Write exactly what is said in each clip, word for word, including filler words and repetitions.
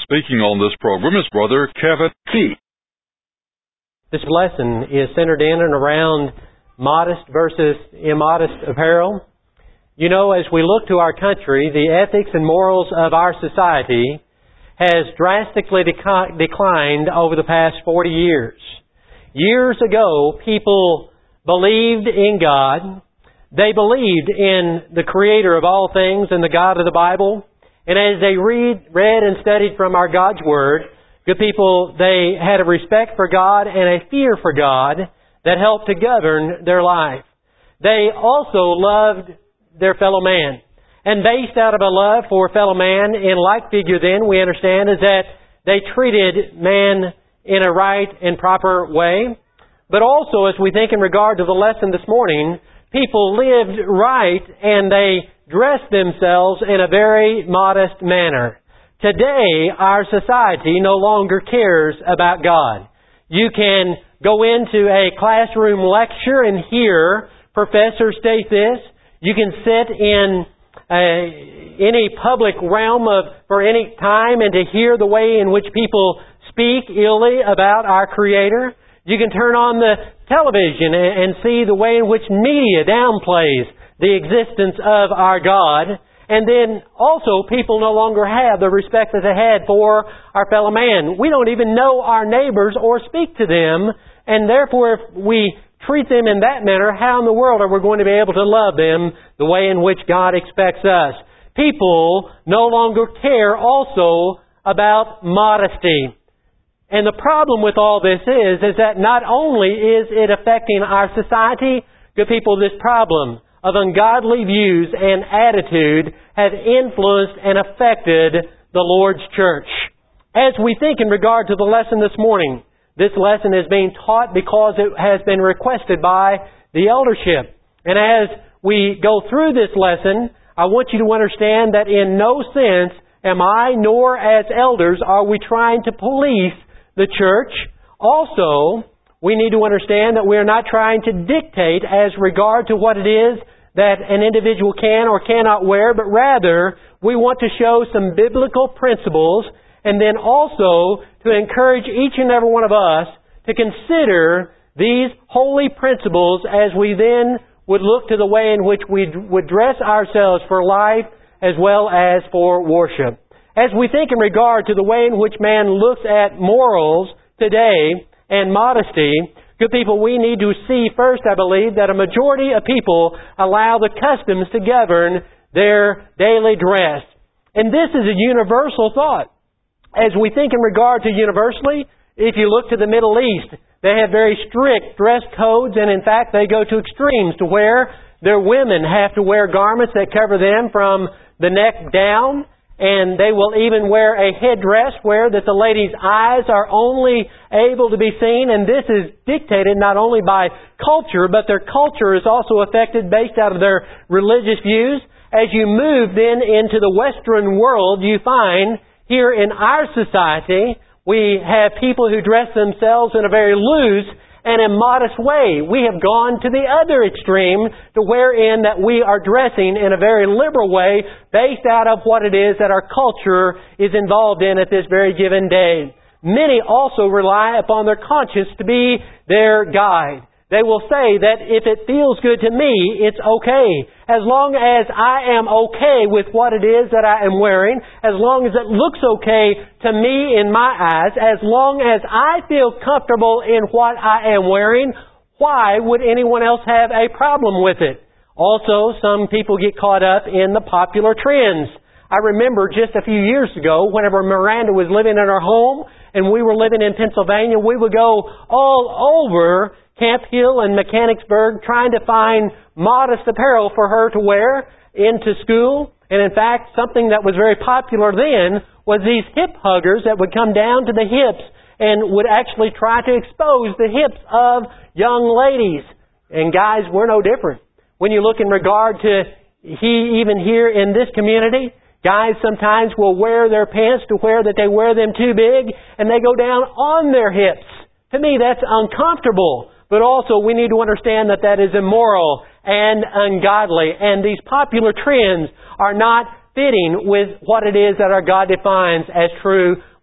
speaking on this program is Brother Kevin T. This lesson is centered in and around modest versus immodest apparel. You know, as we look to our country, the ethics and morals of our society has drastically deca- declined over the past forty years. Years ago, people believed in God. They believed in the Creator of all things and the God of the Bible. And as they read, read and studied from our God's Word, good people, they had a respect for God and a fear for God that helped to govern their life. They also loved their fellow man. And based out of a love for fellow man, in like figure then, we understand, is that they treated man in a right and proper way. But also, as we think in regard to the lesson this morning, people lived right and they dressed themselves in a very modest manner. Today, our society no longer cares about God. You can go into a classroom lecture and hear professors state this. You can sit in uh, any public realm of for any time and to hear the way in which people speak illy about our Creator. You can turn on the television and see the way in which media downplays the existence of our God. And then also people no longer have the respect that they had for our fellow man. We don't even know our neighbors or speak to them. And therefore, if we treat them in that manner, how in the world are we going to be able to love them the way in which God expects us? People no longer care also about modesty. And the problem with all this is, is that not only is it affecting our society, good people, this problem of ungodly views and attitude have influenced and affected the Lord's church. As we think in regard to the lesson this morning, this lesson is being taught because it has been requested by the eldership. And as we go through this lesson, I want you to understand that in no sense am I nor as elders are we trying to police the church. Also, we need to understand that we are not trying to dictate as regard to what it is that an individual can or cannot wear, but rather we want to show some biblical principles and then also to encourage each and every one of us to consider these holy principles as we then would look to the way in which we would dress ourselves for life as well as for worship. As we think in regard to the way in which man looks at morals today and modesty, good people, we need to see first, I believe, that a majority of people allow the customs to govern their daily dress. And this is a universal thought. As we think in regard to universally, if you look to the Middle East, they have very strict dress codes, and in fact they go to extremes to where their women have to wear garments that cover them from the neck down. And they will even wear a headdress where that the lady's eyes are only able to be seen. And this is dictated not only by culture, but their culture is also affected based out of their religious views. As you move then into the Western world, you find here in our society, we have people who dress themselves in a very loose and immodest way. We have gone to the other extreme to wherein that we are dressing in a very liberal way based out of what it is that our culture is involved in at this very given day. Many also rely upon their conscience to be their guide. They will say that if it feels good to me, it's okay. As long as I am okay with what it is that I am wearing, as long as it looks okay to me in my eyes, as long as I feel comfortable in what I am wearing, why would anyone else have a problem with it? Also, some people get caught up in the popular trends. I remember just a few years ago, whenever Miranda was living in our home and we were living in Pennsylvania, we would go all over Camp Hill and Mechanicsburg trying to find modest apparel for her to wear into school. And in fact, something that was very popular then was these hip huggers that would come down to the hips and would actually try to expose the hips of young ladies. And guys, we're no different. When you look in regard to he, even here in this community, guys sometimes will wear their pants to where that they wear them too big and they go down on their hips. To me, that's uncomfortable. But also we need to understand that that is immoral and ungodly. And these popular trends are not fitting with what it is that our God defines as true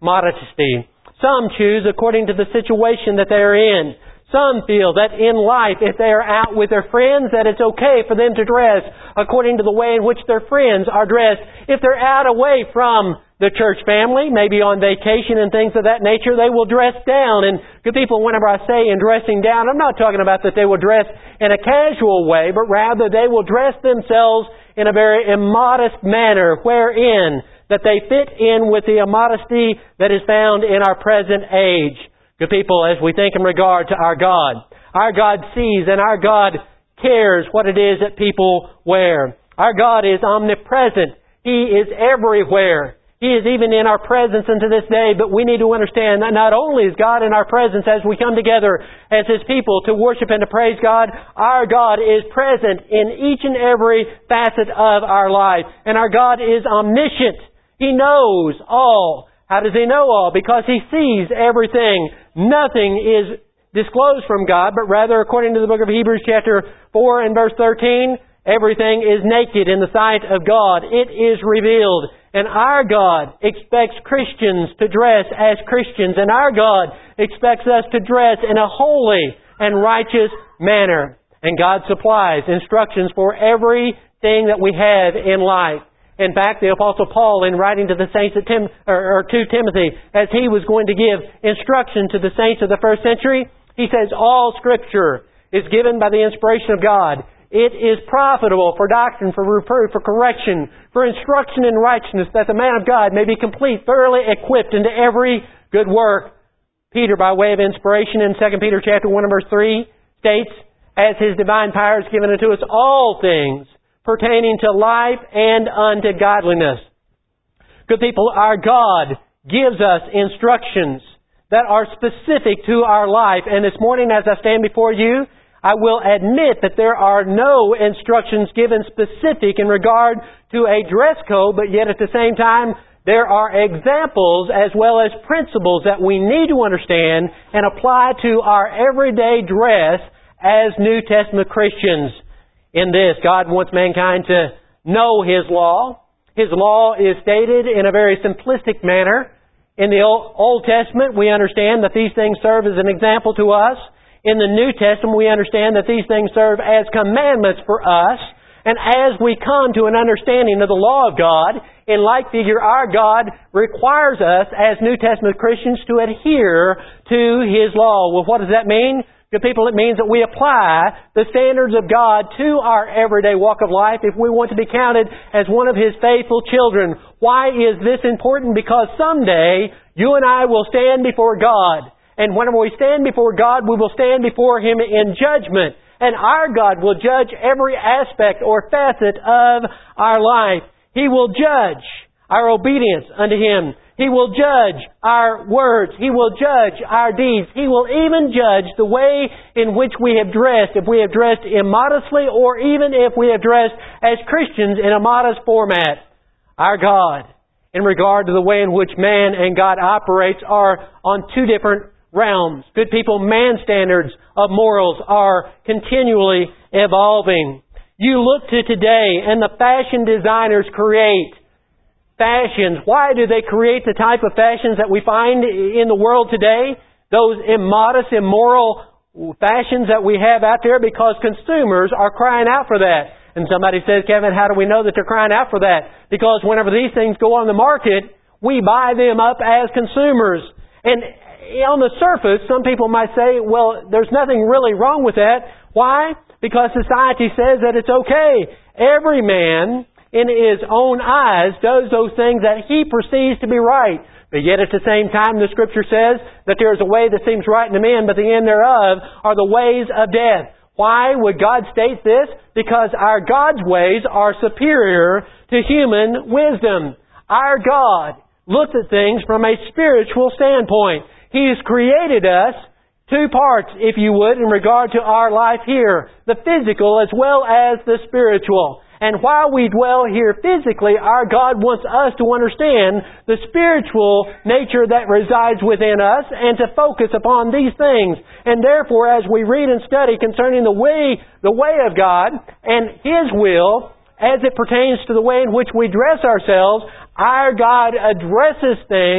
modesty. Some choose according to the situation that they are in. Some feel that in life, if they are out with their friends, that it's okay for them to dress according to the way in which their friends are dressed. If they're out away from the church family, maybe on vacation and things of that nature, they will dress down. And good people, whenever I say in dressing down, I'm not talking about that they will dress in a casual way, but rather they will dress themselves in a very immodest manner, wherein that they fit in with the immodesty that is found in our present age. Good people, as we think in regard to our God, our God sees and our God cares what it is that people wear. Our God is omnipresent. He is everywhere. He is even in our presence unto this day, but we need to understand that not only is God in our presence as we come together as His people to worship and to praise God, our God is present in each and every facet of our life. And our God is omniscient. He knows all. How does He know all? Because He sees everything. Nothing is disclosed from God, but rather, according to the book of Hebrews chapter four and verse thirteen, everything is naked in the sight of God. It is revealed. And our God expects Christians to dress as Christians. And our God expects us to dress in a holy and righteous manner. And God supplies instructions for everything that we have in life. In fact, the Apostle Paul, in writing to the saints at Tim, or, or to Timothy, as he was going to give instruction to the saints of the first century, he says, all Scripture is given by the inspiration of God. It is profitable for doctrine, for reproof, for correction, for instruction in righteousness, that the man of God may be complete, thoroughly equipped into every good work. Peter, by way of inspiration, in Second Peter chapter one and verse three, states, as His divine power is given unto us all things pertaining to life and unto godliness. Good people, our God gives us instructions that are specific to our life. And this morning, as I stand before you, I will admit that there are no instructions given specific in regard to a dress code, but yet at the same time, there are examples as well as principles that we need to understand and apply to our everyday dress as New Testament Christians. In this, God wants mankind to know His law. His law is stated in a very simplistic manner. In the Old Testament, we understand that these things serve as an example to us. In the New Testament, we understand that these things serve as commandments for us. And as we come to an understanding of the law of God, in like figure, our God requires us as New Testament Christians to adhere to His law. Well, what does that mean? Good people, it means that we apply the standards of God to our everyday walk of life if we want to be counted as one of His faithful children. Why is this important? Because someday you and I will stand before God. And whenever we stand before God, we will stand before Him in judgment. And our God will judge every aspect or facet of our life. He will judge our obedience unto Him. He will judge our words. He will judge our deeds. He will even judge the way in which we have dressed, if we have dressed immodestly or even if we have dressed as Christians in a modest format. Our God, in regard to the way in which man and God operates, are on two different realms. Good people, man's standards of morals are continually evolving. You look to today and the fashion designers create fashions. Why do they create the type of fashions that we find in the world today? Those immodest, immoral fashions that we have out there, because consumers are crying out for that. And somebody says, Kevin, how do we know that they're crying out for that? Because whenever these things go on the market, we buy them up as consumers. And on the surface, some people might say, well, there's nothing really wrong with that. Why? Because society says that it's okay. Every man in his own eyes does those things that he perceives to be right. But yet at the same time, the Scripture says that there is a way that seems right to men, but the end thereof are the ways of death. Why would God state this? Because our God's ways are superior to human wisdom. Our God looks at things from a spiritual standpoint. He's created us two parts, if you would, in regard to our life here. The physical as well as the spiritual. And while we dwell here physically, our God wants us to understand the spiritual nature that resides within us and to focus upon these things. And therefore, as we read and study concerning the way, the way of God and His will, as it pertains to the way in which we dress ourselves, our God addresses things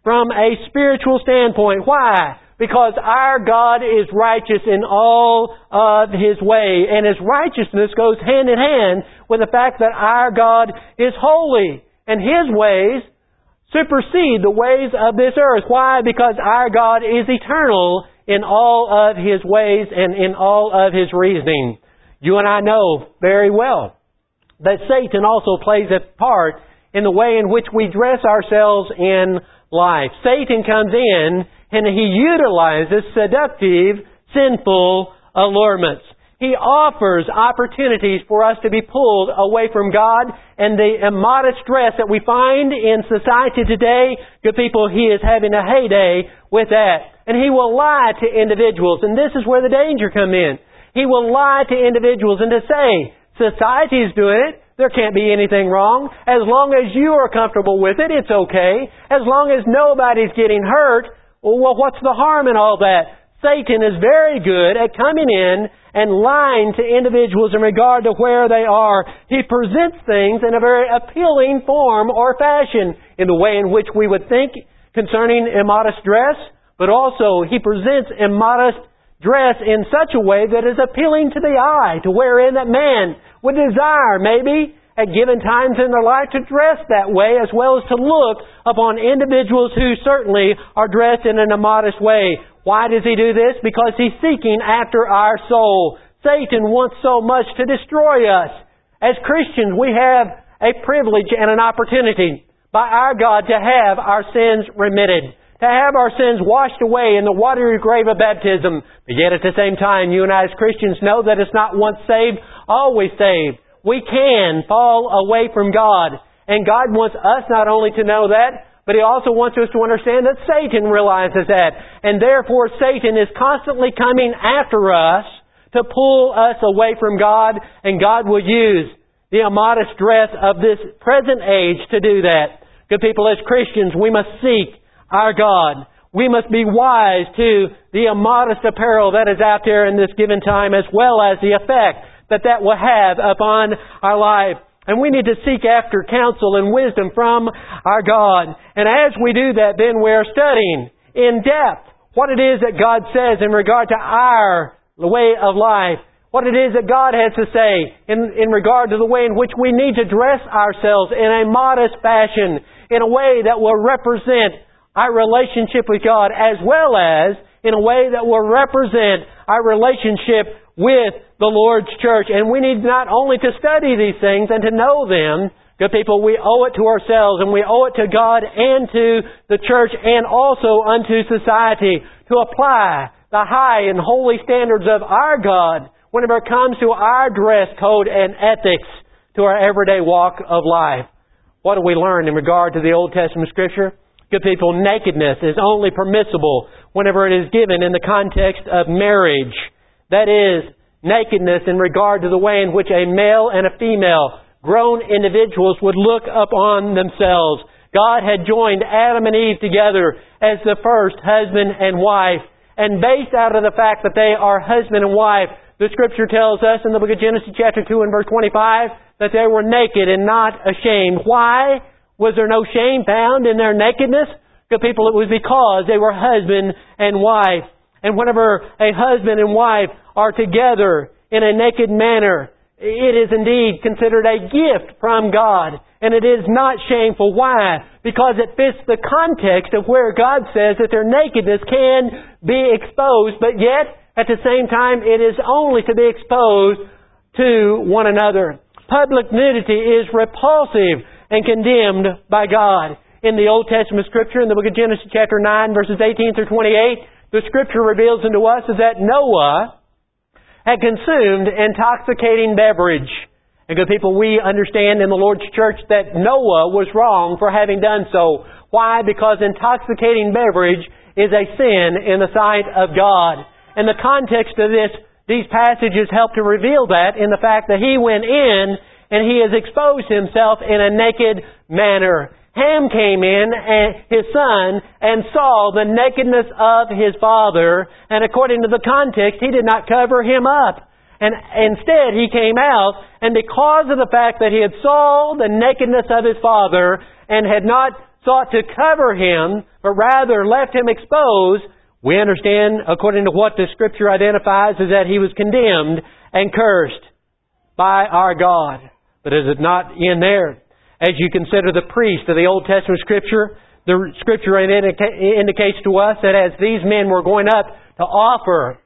from a spiritual standpoint. Why? Because our God is righteous in all of His way. And His righteousness goes hand in hand with the fact that our God is holy. And His ways supersede the ways of this earth. Why? Because our God is eternal in all of His ways and in all of His reasoning. You and I know very well that Satan also plays a part in the way in which we dress ourselves in life. Satan comes in and he utilizes seductive, sinful allurements. He offers opportunities for us to be pulled away from God, and the immodest dress that we find in society today, good people, he is having a heyday with that. And he will lie to individuals, and this is where the danger comes in. He will lie to individuals and to say, society is doing it, there can't be anything wrong. As long as you are comfortable with it, it's okay. As long as nobody's getting hurt, well, what's the harm in all that? Satan is very good at coming in and lying to individuals in regard to where they are. He presents things in a very appealing form or fashion in the way in which we would think concerning immodest dress, but also he presents immodest dress in such a way that is appealing to the eye, to wherein that man would desire, maybe, at given times in their life, to dress that way, as well as to look upon individuals who certainly are dressed in an immodest way. Why does he do this? Because he's seeking after our soul. Satan wants so much to destroy us. As Christians, we have a privilege and an opportunity by our God to have our sins remitted, to have our sins washed away in the watery grave of baptism. But yet at the same time, you and I as Christians know that it's not once saved, always saved. We can fall away from God. And God wants us not only to know that, but He also wants us to understand that Satan realizes that. And therefore Satan is constantly coming after us to pull us away from God. And God will use the immodest dress of this present age to do that. Good people, as Christians, we must seek our God. We must be wise to the immodest apparel that is out there in this given time, as well as the effect that that will have upon our life. And we need to seek after counsel and wisdom from our God. And as we do that, then we're studying in depth what it is that God says in regard to our way of life, what it is that God has to say in, in regard to the way in which we need to dress ourselves in a modest fashion, in a way that will represent our relationship with God, as well as in a way that will represent our relationship with the Lord's church. And we need not only to study these things and to know them, good people, we owe it to ourselves, and we owe it to God and to the church and also unto society to apply the high and holy standards of our God whenever it comes to our dress code and ethics to our everyday walk of life. What do we learn in regard to the Old Testament Scripture? Good people, nakedness is only permissible whenever it is given in the context of marriage. That is, nakedness in regard to the way in which a male and a female, grown individuals, would look upon themselves. God had joined Adam and Eve together as the first husband and wife. And based out of the fact that they are husband and wife, the Scripture tells us in the book of Genesis chapter two and verse twenty-five that they were naked and not ashamed. Why? Was there no shame found in their nakedness? Good people, it was because they were husband and wife. And whenever a husband and wife are together in a naked manner, it is indeed considered a gift from God. And it is not shameful. Why? Because it fits the context of where God says that their nakedness can be exposed, but yet, at the same time, it is only to be exposed to one another. Public nudity is repulsive and condemned by God. In the Old Testament Scripture, in the book of Genesis chapter nine, verses eighteen through twenty-eight, the Scripture reveals unto us that Noah had consumed intoxicating beverage. And good people, we understand in the Lord's church that Noah was wrong for having done so. Why? Because intoxicating beverage is a sin in the sight of God. And the context of this, these passages help to reveal that in the fact that he went in and he has exposed himself in a naked manner. Ham came in, and his son, and saw the nakedness of his father, and according to the context, he did not cover him up. And instead, he came out, and because of the fact that he had saw the nakedness of his father, and had not sought to cover Him, but rather left Him exposed, we understand, according to what the Scripture identifies, is that He was condemned and cursed by our God. But is it not in there? As you consider the priest of the Old Testament Scripture, the Scripture indicates to us that as these men were going up to offer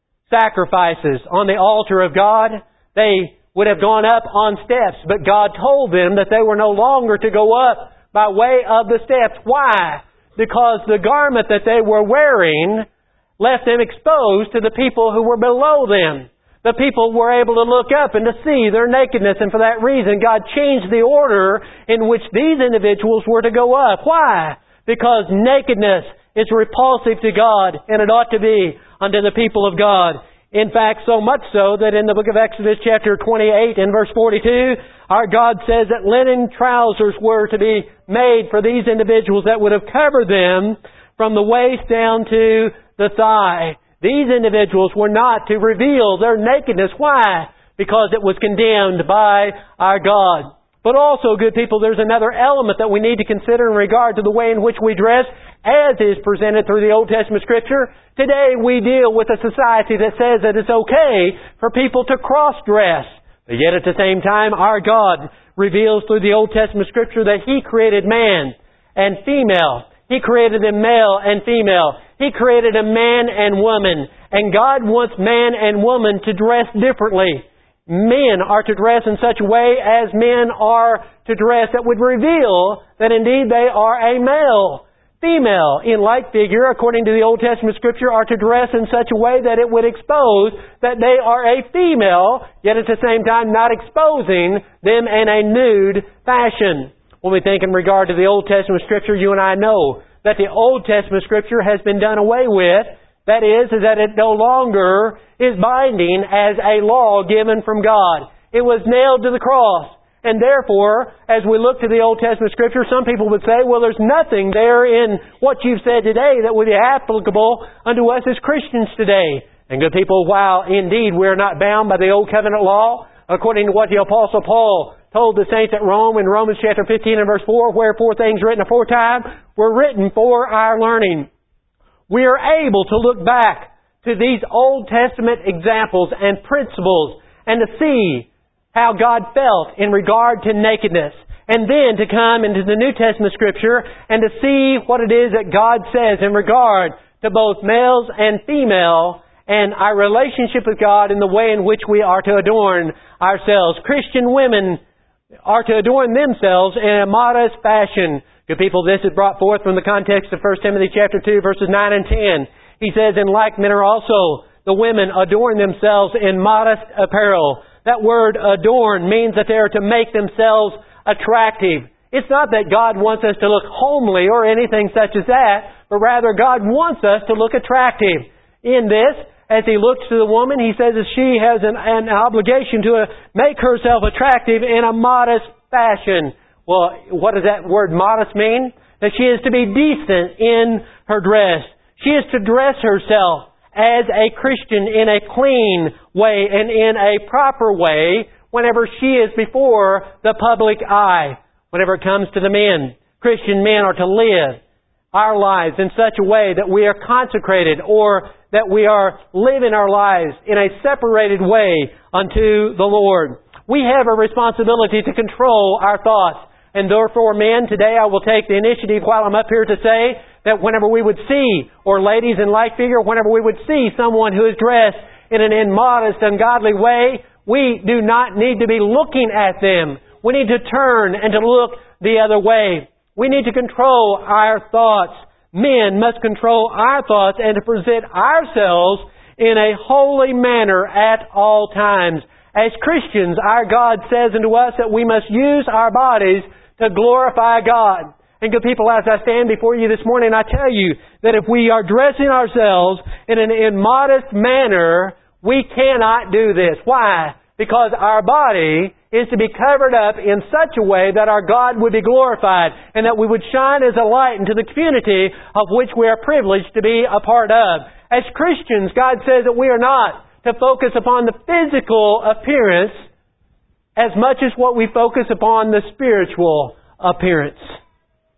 sacrifices on the altar of God, they would have gone up on steps, but God told them that they were no longer to go up by way of the steps. Why? Because the garment that they were wearing left them exposed to the people who were below them. The people were able to look up and to see their nakedness, and for that reason God changed the order in which these individuals were to go up. Why? Because nakedness is repulsive to God, and it ought to be unto the people of God. In fact, so much so that in the book of Exodus chapter twenty-eight and verse forty-two, our God says that linen trousers were to be made for these individuals that would have covered them from the waist down to the thigh. These individuals were not to reveal their nakedness. Why? Because it was condemned by our God. But also, good people, there's another element that we need to consider in regard to the way in which we dress, as is presented through the Old Testament Scripture. Today we deal with a society that says that it's okay for people to cross-dress. But yet at the same time, our God reveals through the Old Testament Scripture that He created man and female. He created them male and female. He created a man and woman. And God wants man and woman to dress differently. Men are to dress in such a way as men are to dress that would reveal that indeed they are a male. Female, in like figure, according to the Old Testament Scripture, are to dress in such a way that it would expose that they are a female, yet at the same time not exposing them in a nude fashion. When we think in regard to the Old Testament Scripture, you and I know that the Old Testament Scripture has been done away with. That is, is that it no longer is binding as a law given from God. It was nailed to the cross. And therefore, as we look to the Old Testament Scripture, some people would say, well, there's nothing there in what you've said today that would be applicable unto us as Christians today. And good people, while indeed we're not bound by the Old Covenant law, according to what the Apostle Paul told the saints at Rome in Romans chapter fifteen and verse four, wherefore things written aforetime were written for our learning. We are able to look back to these Old Testament examples and principles and to see how God felt in regard to nakedness. And then to come into the New Testament Scripture and to see what it is that God says in regard to both males and female and our relationship with God in the way in which we are to adorn ourselves. Christian women are to adorn themselves in a modest fashion. Good people, this is brought forth from the context of First Timothy chapter two, verses nine and ten. He says, in like manner also the women adorn themselves in modest apparel. That word adorn means that they are to make themselves attractive. It's not that God wants us to look homely or anything such as that, but rather God wants us to look attractive. In this, as He looks to the woman, He says that she has an, an obligation to uh, make herself attractive in a modest fashion. Well, what does that word modest mean? That she is to be decent in her dress. She is to dress herself as a Christian in a clean way and in a proper way whenever she is before the public eye. Whenever it comes to the men, Christian men are to live our lives in such a way that we are consecrated or that we are living our lives in a separated way unto the Lord. We have a responsibility to control our thoughts. And therefore, men, today I will take the initiative while I'm up here to say that whenever we would see, or ladies in like figure, whenever we would see someone who is dressed in an immodest, ungodly way, we do not need to be looking at them. We need to turn and to look the other way. We need to control our thoughts. Men must control our thoughts and to present ourselves in a holy manner at all times. As Christians, our God says unto us that we must use our bodies to glorify God. And good people, as I stand before you this morning, I tell you that if we are dressing ourselves in an immodest manner, we cannot do this. Why? Because our body is to be covered up in such a way that our God would be glorified and that we would shine as a light into the community of which we are privileged to be a part of. As Christians, God says that we are not to focus upon the physical appearance as much as what we focus upon the spiritual appearance.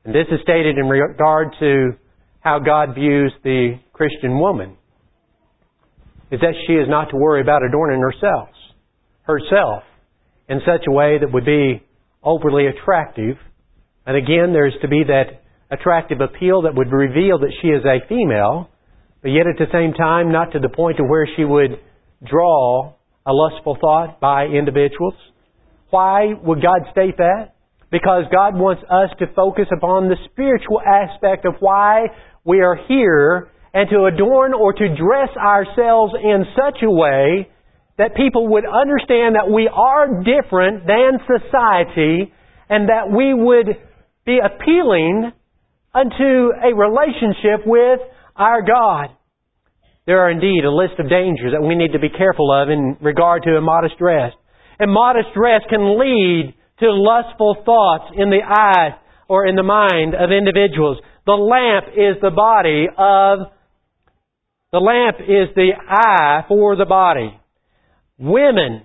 And this is stated in regard to how God views the Christian woman, is that she is not to worry about adorning herself, herself in such a way that would be overly attractive. And again, there's to be that attractive appeal that would reveal that she is a female, but yet at the same time not to the point to where she would draw a lustful thought by individuals. Why would God state that? Because God wants us to focus upon the spiritual aspect of why we are here, and to adorn or to dress ourselves in such a way that people would understand that we are different than society, and that we would be appealing unto a relationship with our God. There are indeed a list of dangers that we need to be careful of in regard to immodest dress. Immodest dress can lead to lustful thoughts in the eye or in the mind of individuals. The lamp is the body of, the lamp is the eye for the body. Women,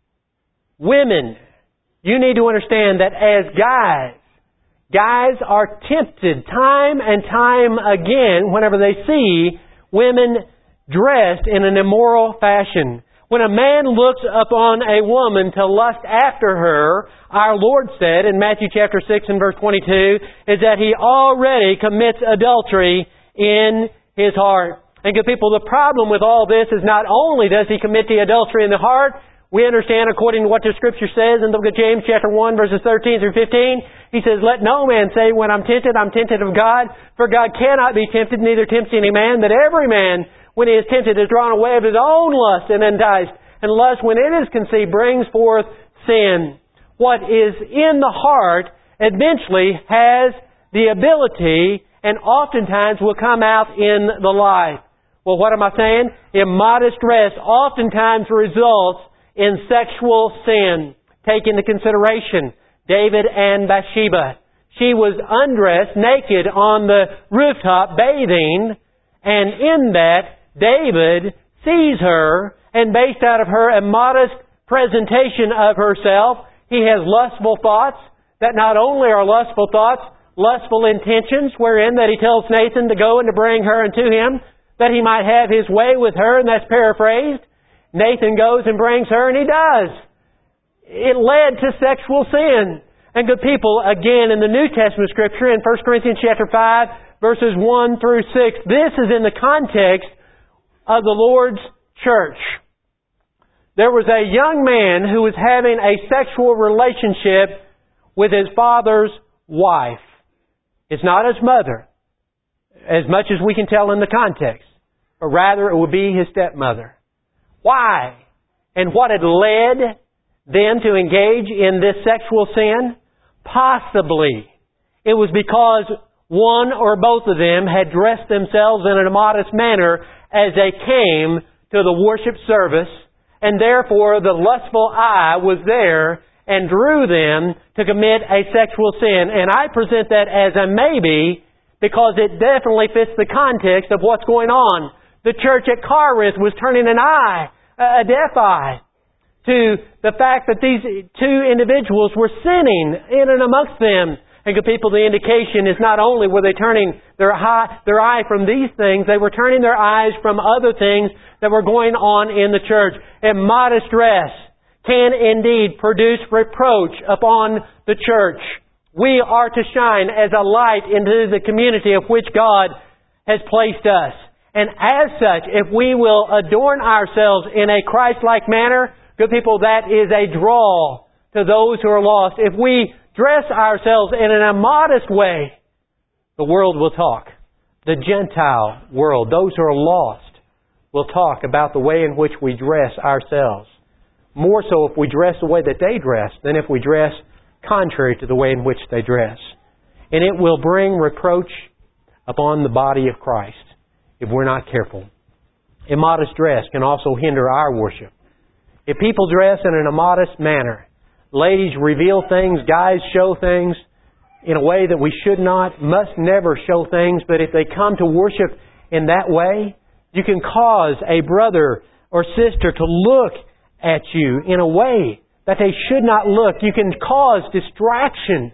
women, you need to understand that as guys, guys are tempted time and time again whenever they see women dressed in an immoral fashion. When a man looks upon a woman to lust after her, our Lord said in Matthew chapter six and verse twenty-two, is that he already commits adultery in his heart. And good people, the problem with all this is not only does he commit the adultery in the heart, we understand according to what the Scripture says in the book of James chapter one verses thirteen through fifteen, he says, let no man say when I'm tempted, I'm tempted of God, for God cannot be tempted, neither tempts any man, that every man when he is tempted is drawn away of his own lust and enticed. And lust, when it is conceived, brings forth sin. What is in the heart eventually has the ability and oftentimes will come out in the life. Well, what am I saying? Immodest dress oftentimes results in sexual sin. Take into consideration David and Bathsheba. She was undressed, naked on the rooftop, bathing, and in that, David sees her, and based out of her immodest presentation of herself, he has lustful thoughts that not only are lustful thoughts, lustful intentions, wherein that he tells Nathan to go and to bring her unto him, that he might have his way with her, and that's paraphrased. Nathan goes and brings her, and he does. It led to sexual sin. And good people, again in the New Testament Scripture, in First Corinthians chapter five, verses one through six, this is in the context of the Lord's church. There was a young man who was having a sexual relationship with his father's wife. It's not his mother, as much as we can tell in the context, but rather it would be his stepmother. Why? And what had led them to engage in this sexual sin? Possibly it was because one or both of them had dressed themselves in an immodest manner as they came to the worship service, and therefore the lustful eye was there and drew them to commit a sexual sin. And I present that as a maybe because it definitely fits the context of what's going on. The church at Corinth was turning an eye, a deaf eye, to the fact that these two individuals were sinning in and amongst them. And good people, the indication is not only were they turning their eye, their eye from these things, they were turning their eyes from other things that were going on in the church. Immodest dress can indeed produce reproach upon the church. We are to shine as a light into the community of which God has placed us. And as such, if we will adorn ourselves in a Christ-like manner, good people, that is a draw to those who are lost. If we dress ourselves in an immodest way, the world will talk. The Gentile world, those who are lost, will talk about the way in which we dress ourselves. More so if we dress the way that they dress than if we dress contrary to the way in which they dress. And it will bring reproach upon the body of Christ if we're not careful. Immodest dress can also hinder our worship. If people dress in an immodest manner, ladies reveal things, guys show things in a way that we should not, must never show things, but if they come to worship in that way, you can cause a brother or sister to look at you in a way that they should not look. You can cause distraction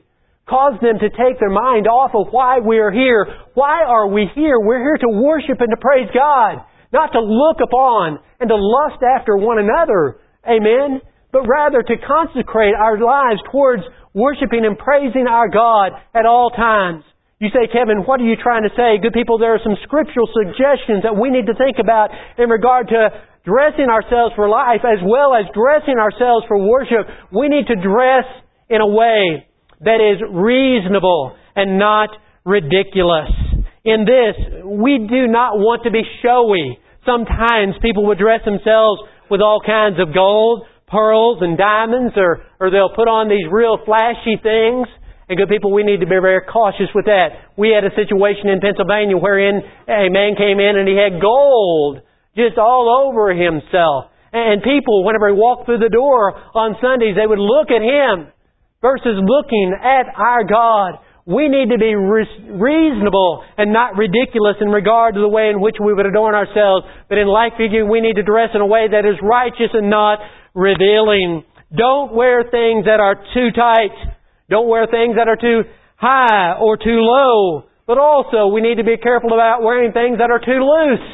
Cause them to take their mind off of why we are here. Why are we here? We're here to worship and to praise God. Not to look upon and to lust after one another. Amen? But rather to consecrate our lives towards worshiping and praising our God at all times. You say, Kevin, what are you trying to say? Good people, there are some scriptural suggestions that we need to think about in regard to dressing ourselves for life as well as dressing ourselves for worship. We need to dress in a way that is reasonable and not ridiculous. In this, we do not want to be showy. Sometimes people would dress themselves with all kinds of gold, pearls, and diamonds, or, or they'll put on these real flashy things. And good people, we need to be very cautious with that. We had a situation in Pennsylvania wherein a man came in and he had gold just all over himself. And people, whenever he walked through the door on Sundays, they would look at him versus looking at our God. We need to be reasonable and not ridiculous in regard to the way in which we would adorn ourselves. But in like figure, we need to dress in a way that is righteous and not revealing. Don't wear things that are too tight. Don't wear things that are too high or too low. But also, we need to be careful about wearing things that are too loose.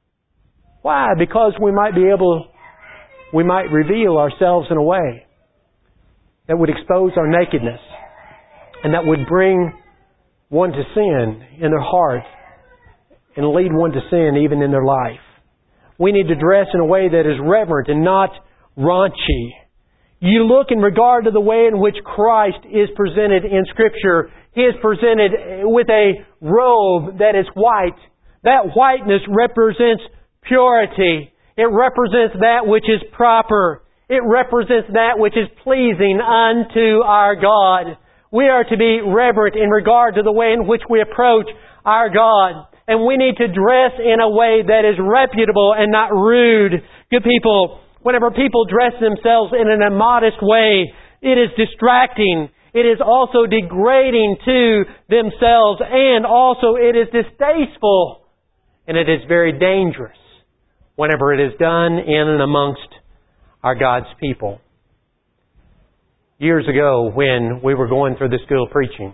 Why? Because we might be able, we might reveal ourselves in a way that would expose our nakedness and that would bring one to sin in their heart and lead one to sin even in their life. We need to dress in a way that is reverent and not raunchy. You look in regard to the way in which Christ is presented in Scripture. He is presented with a robe that is white. That whiteness represents purity. It represents that which is proper. It represents that which is pleasing unto our God. We are to be reverent in regard to the way in which we approach our God. And we need to dress in a way that is reputable and not rude. Good people, whenever people dress themselves in an immodest way, it is distracting. It is also degrading to themselves, and also it is distasteful. And it is very dangerous whenever it is done in and amongst our God's people. Years ago, when we were going through the school of preaching,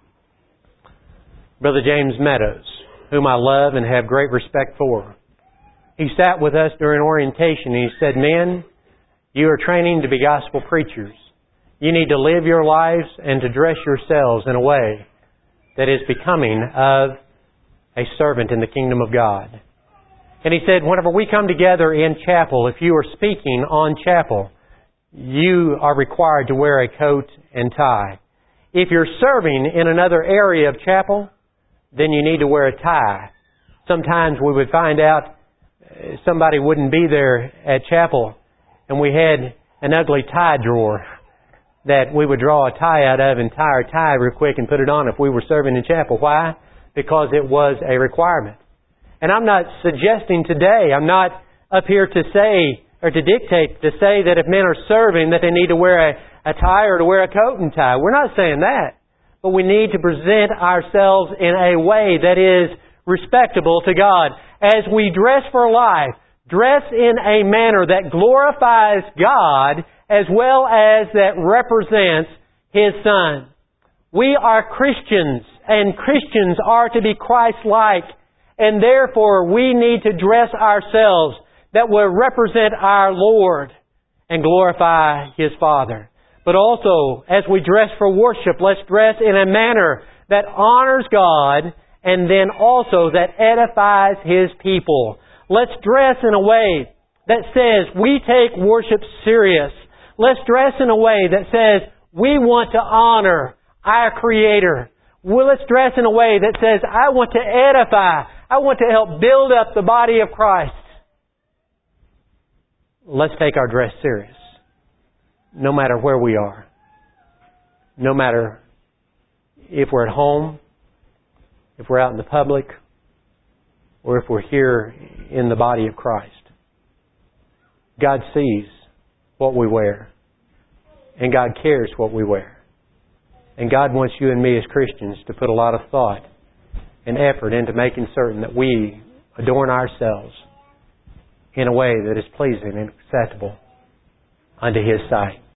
Brother James Meadows, whom I love and have great respect for, he sat with us during orientation and he said, "Men, you are training to be gospel preachers. You need to live your lives and to dress yourselves in a way that is becoming of a servant in the kingdom of God." And he said, whenever we come together in chapel, if you are speaking on chapel, you are required to wear a coat and tie. If you're serving in another area of chapel, then you need to wear a tie. Sometimes we would find out somebody wouldn't be there at chapel, and we had an ugly tie drawer that we would draw a tie out of and tie our tie real quick and put it on if we were serving in chapel. Why? Because it was a requirement. And I'm not suggesting today, I'm not up here to say or to dictate to say that if men are serving that they need to wear a, a tie or to wear a coat and tie. We're not saying that. But we need to present ourselves in a way that is respectable to God. As we dress for life, dress in a manner that glorifies God as well as that represents His Son. We are Christians, and Christians are to be Christ-like. And therefore, we need to dress ourselves that will represent our Lord and glorify His Father. But also, as we dress for worship, let's dress in a manner that honors God and then also that edifies His people. Let's dress in a way that says we take worship serious. Let's dress in a way that says we want to honor our Creator. Well, let's dress in a way that says I want to edify. I want to help build up the body of Christ. Let's take our dress serious. No matter where we are. No matter if we're at home, if we're out in the public, or if we're here in the body of Christ. God sees what we wear. And God cares what we wear. And God wants you and me as Christians to put a lot of thought and effort into making certain that we adorn ourselves in a way that is pleasing and acceptable unto His sight.